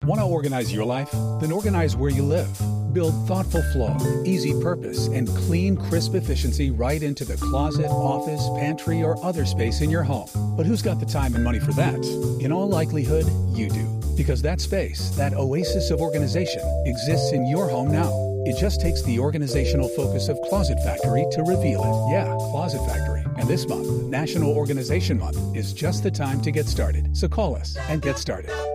Want to organize your life? Then organize where you live. Build thoughtful flow, easy purpose, and clean, crisp efficiency right into the closet, office, pantry, or other space in your home. But who's got the time and money for that? In all likelihood, you do. Because that space, that oasis of organization, exists in your home now. It just takes the organizational focus of Closet Factory to reveal it. Yeah, Closet Factory. And this month, National Organization Month, is just the time to get started. So call us and get started.